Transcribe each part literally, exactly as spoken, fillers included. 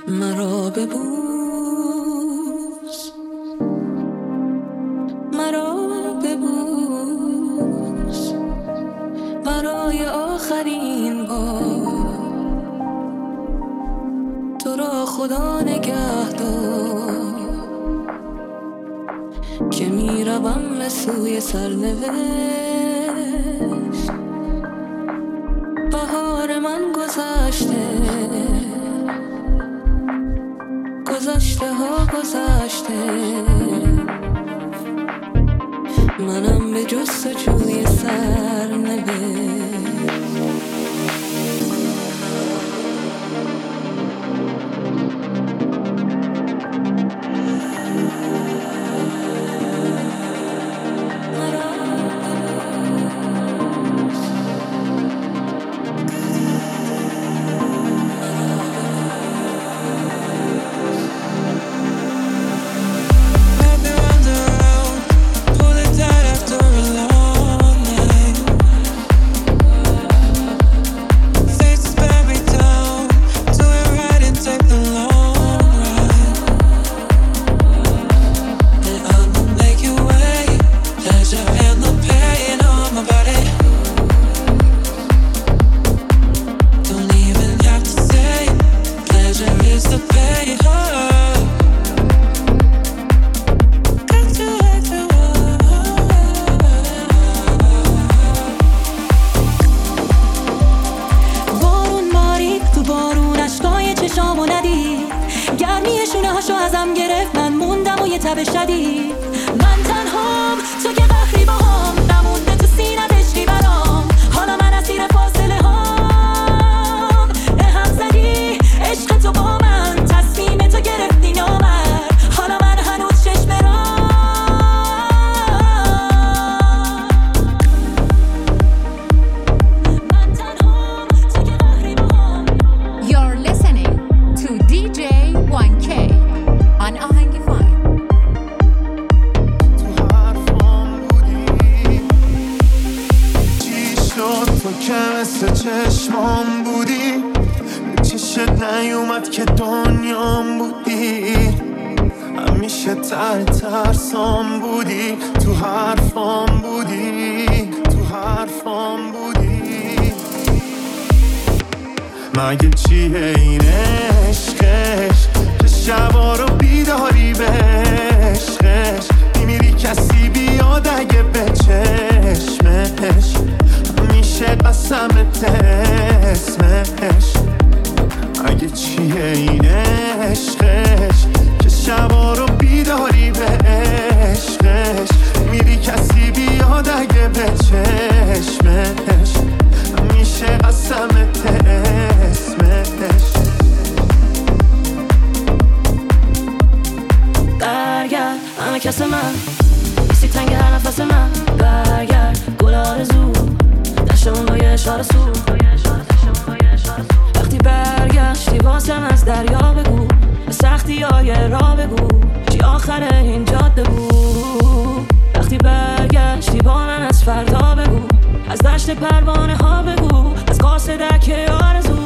مرا ببوس، مرا ببوس، برای آخرین بار. تو را خدا نگه دار که می روم به سوی سرنوشت. بهار من گذشته، گذشته ها گذشته، منم به جستجوی سرنوشت. مگه چیه این عشقش که شبا رو بیداری به عشقش میمیری کسی بیاد اگه به چشمش میشه قسمت اسمش. مگه چیه این عشقش که شبا رو بیداری به عشقش میری کسی بیاد اگه به چشمش میشه قسمت اسمش. برگرد همه کس من، بیستی تنگ هر نفس من. برگرد گل آرزو، دشتمون با یه اشاره سو. وقتی برگشتی واسم از دریا بگو، به سختی های را بگو چی آخر این جاده بود. وقتی برگشتی با من از فردا بگو، از دشت پروانه ها بگو، از قاصدک آرزو.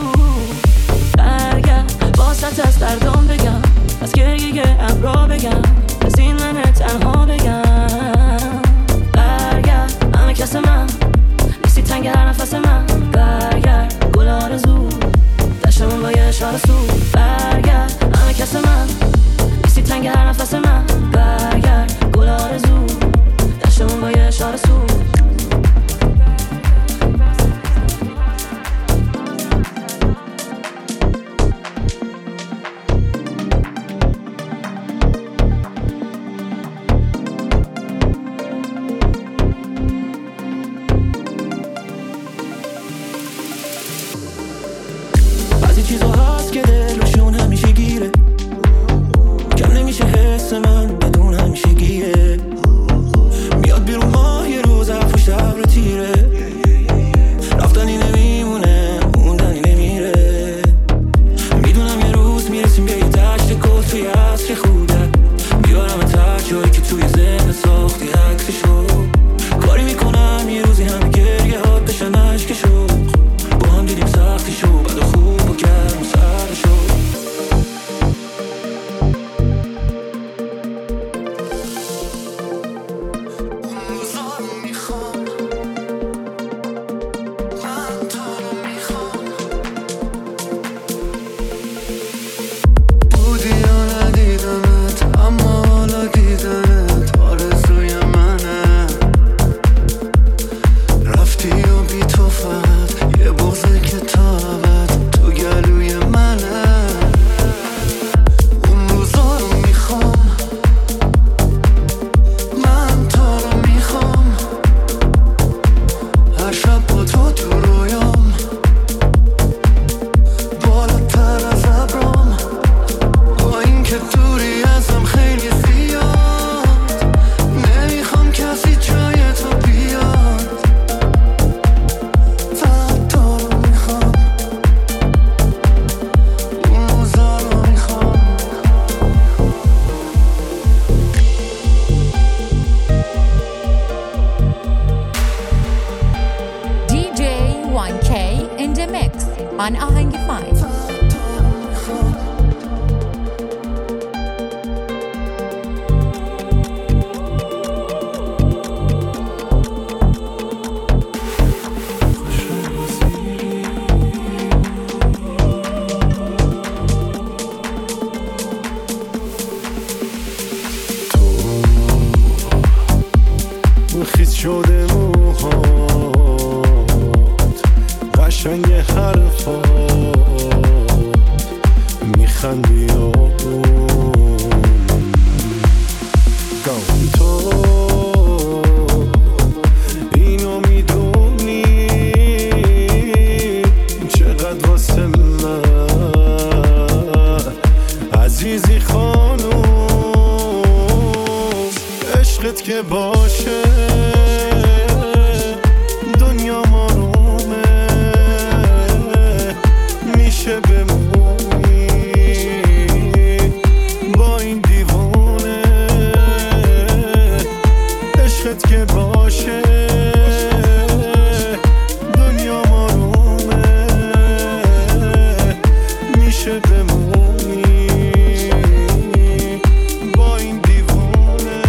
برگرد باست از دردام بگم، از گریه ابرا بگم، از این من تنها بگم. برگرد همه کس من، نیستی تنگ هر نفس من. برگرد گل آرزو، دشتمون با یه اشاره سو. برگرد همه کس من، نیستی تنگ هر نفس من. برگرد گل آرزو، دشتمون با یه اشاره سو. بعضی چیزا هست که دلشون همیشه گیره، کم نمیشه حس من بدون همیشه گیره. میاد بیرون ماه یه روز میخندی تو اینو میدونی چقدر واسه من عزیزی خانوم عشقت که باشه دنیا مارومه میشه بمونی با این دیوونه عشقت که باشه دنیا مارومه میشه بمونی با این دیوونه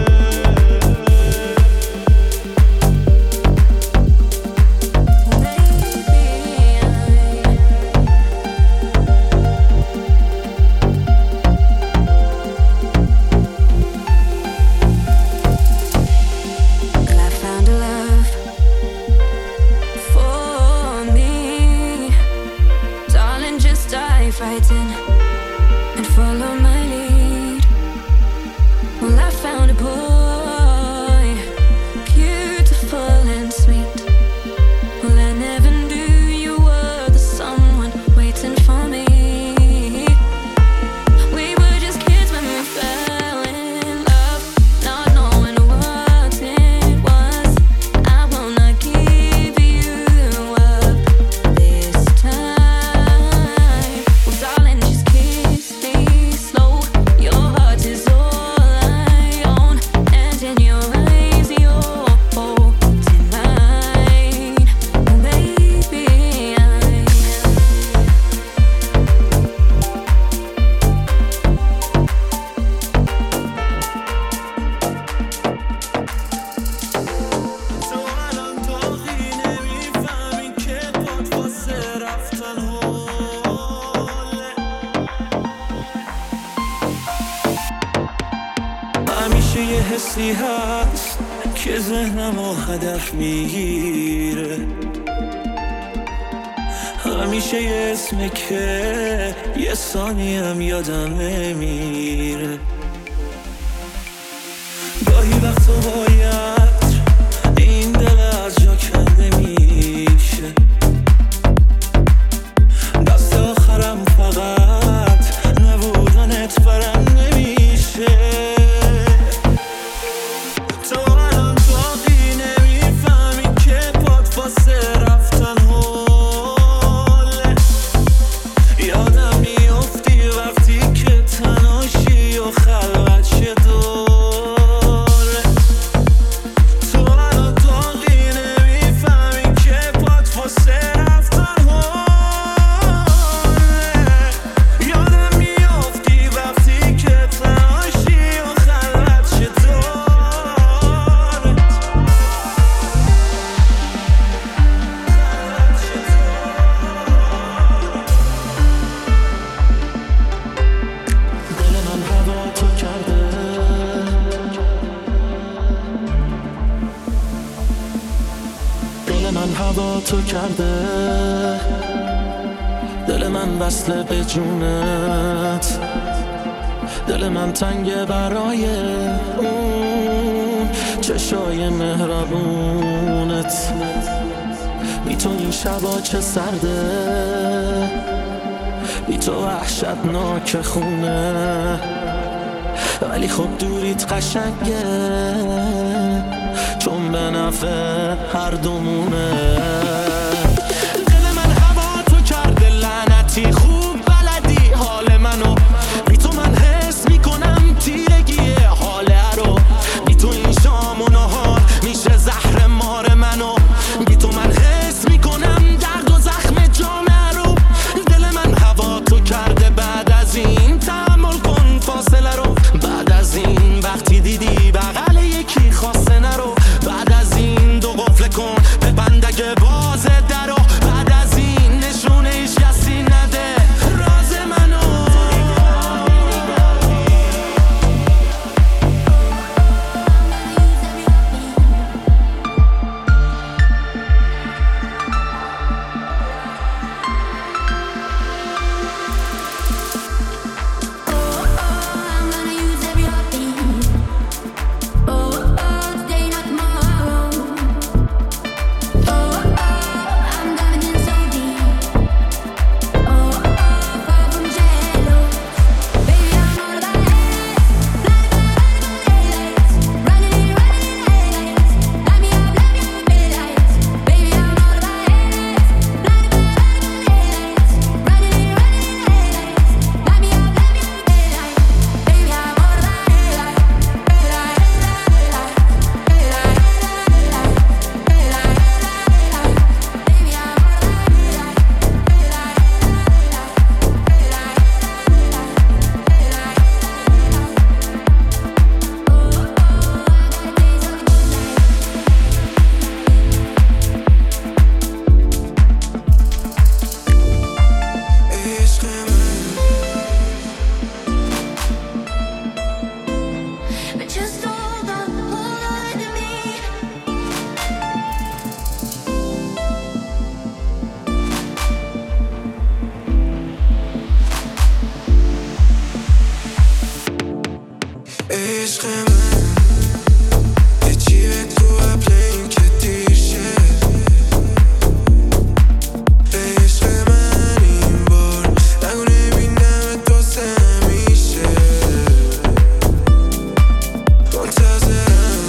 Fighting and follow my lead. Well, I found a boy, beautiful and sweet. Well, I never knew you were the someone waiting for me. We were just kids when we fell in love, not knowing what it was. I will not give you up this time. یه حسی هست که ذهنمو هدف میگیره همیشه یه اسمی که یه ثانیم یادم نمیره گاهی وقتا باید این دل از جا کنده میشه دست آخرم فقط نبودنت برم نمیشه هوا تو کرده دل من وصله به جونت دل من تنگه برای اون چشای مهربونت بی تو این شبا چه سرده بی تو وحشتناک خونه ولی خب دوریت قشنگه چون به نفع هر دومونه دل من هوا تو کرده لعنتی خوب بلدی حال منو بی تو من حس میکنم تیرگیه حاله رو بی تو این شام و نهار میشه زهر مار منو بی تو من حس میکنم درد و زخم جامعه رو دل من هوا تو کرده بعد از این تحمل کن فاصله رو بعد از این وقتی دیدی بغل یکی خواسته نرو بعد از این دو قفل کن به بندگه باز درو بعد از این نشونه ایش کسی نده راز منو عشق من یه چیه تو قبل این که دیر شه ای عشق من این بار نگو نبینم تو سمیشه منتظرم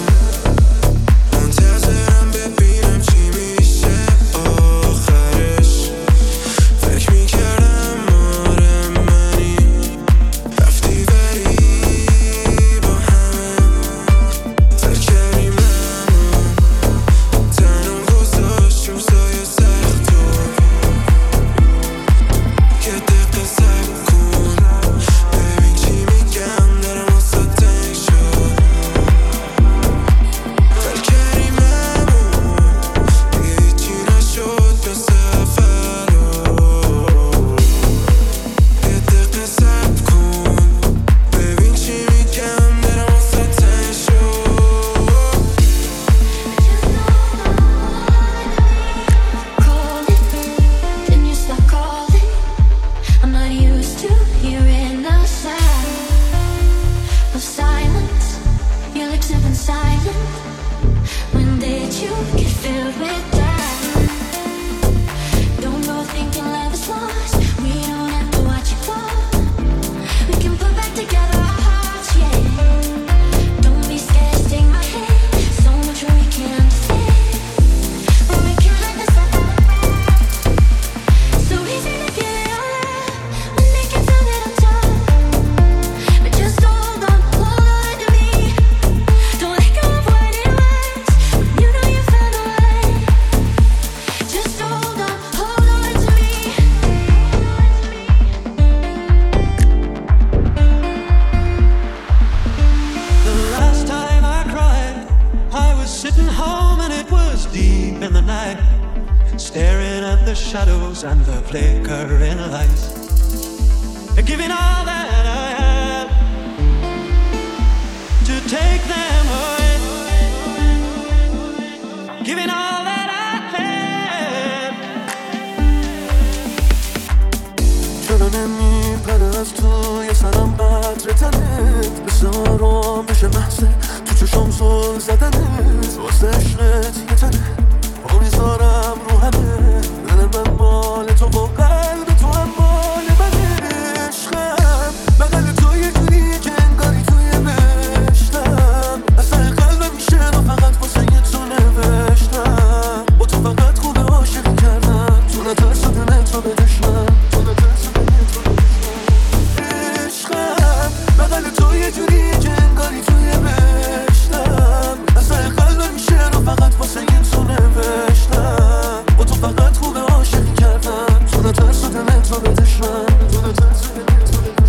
منتظرم ببینم چی میشه آخرش فکر میکردم آره منی رفتی بری با همه تر کردی منو تنم گذاشت روزای سختو یه دقیقه صبر کن ببین چی میگم دارم واسه تنگ شد تر کردی منو دیگه هیچی نشد مثل اولو یه دقیقه صبر کن ببین چی میگم دارم واسه تنگ شد Calling, then you stop calling. I'm not used to hearing the sound of silence. Your lips have been silent. When did you get filled with doubt? Don't go thinking love is lost. We don't have to watch it fall. We can put back together our hearts, yeah. Don't be scared, take my hand. So much we can't understand. But we can't let this happen. So easy to give it all up when they can tell it I'm tough. But just hold on, hold on to me. Don't let go of what it was. You know you found the way. Just hold on, hold on to me. The last time I cried, I was sitting home and it was deep in the night, staring at the shadows and the flickering lights, giving all that I had to take them away, giving all that I had. چرا نمیپره از توی سرم قطر تنت مثل آرام بشه محضه تو چشم زل زدنت واسه عشقت یه تنه پا میذارم رو همه دل من مال تو و قلب تو هم مال منه عشقم بغل تو یه جوریه که انگاری توی بشتم اصلا قلبم میشه و فقط واسه یه تو نوشتم با تو فقط خوبه عاشقی کردم تو نترس و دلت رو بدشمن تو نترس و دلت رو بدشمن عشقم بغل تو یه جوریه که انگاری توی بشتم اصلا قلبم میشه و فقط واسه یه تو نوشتم با تو فقط خوبه عاشقی کردم تو نترس و دلت رو بدشمن تو نترس و دلت رو بدشمن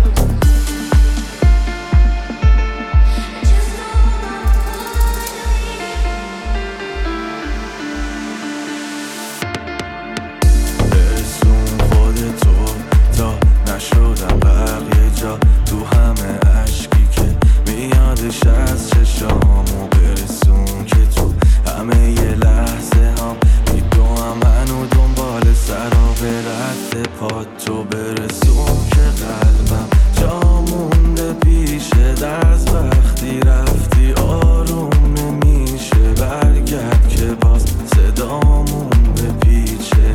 برسون خودتو تا نشدم بقیه جا تو همه عشقی که میادش از چشامو برسون که تو همه یه لحظه هم میدوام منو دنبال سرا به رد پات تو برسون که قلبم جا مونده پیشه دست وقتی رفتی آروم نمیشه برگرد که باز صدامون بپیچه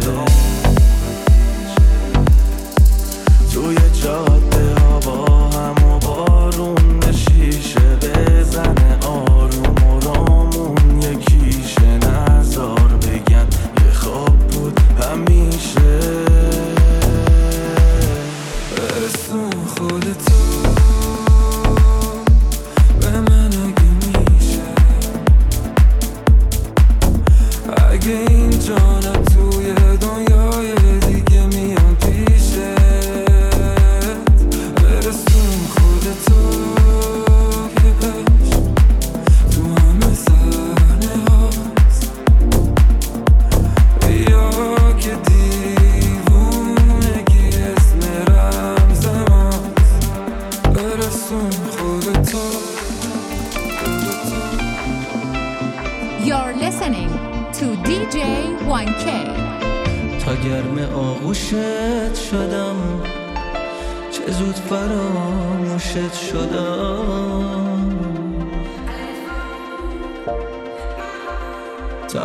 توی جاده ها با هم و بارون شیشه بزنه آروم آرامون یکیشه نزار بگن یه خواب بود همیشه برسون خودتو به من اگه میشه اگه اینجا نه توی دنیای دیگه میان پیشت برسون خودتو که عشق تو همه صحنه هاست یا که دیوونگی اسم رمز ماست برسون خودتو. You're listening to دی جی وان کی. تا گرم آغوشت شدم چه زود فراموشت شدم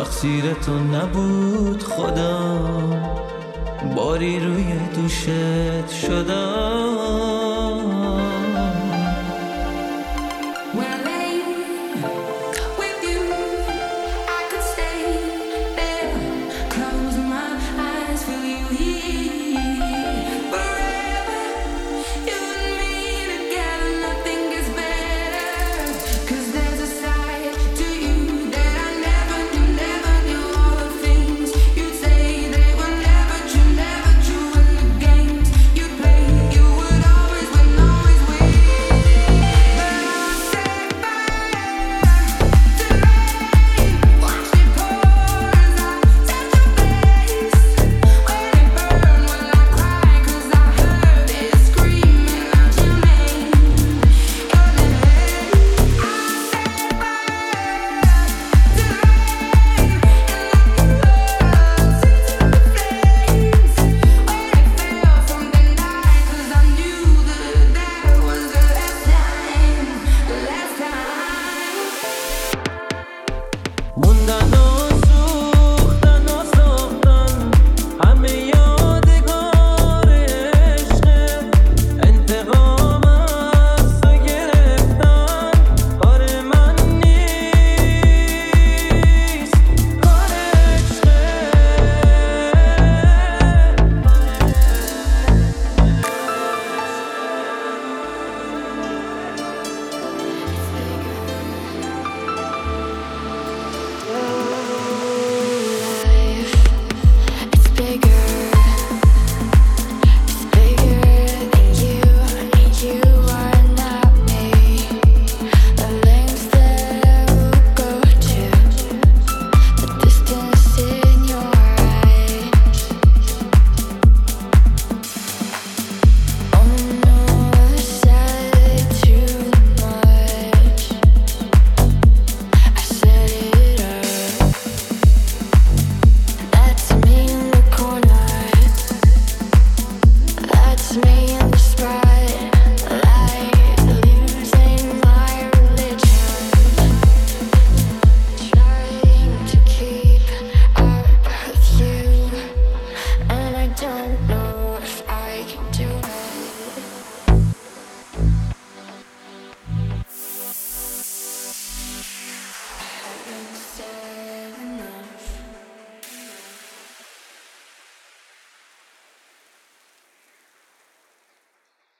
تقصیر تو نبود خدا، باری روی دوشت شدم.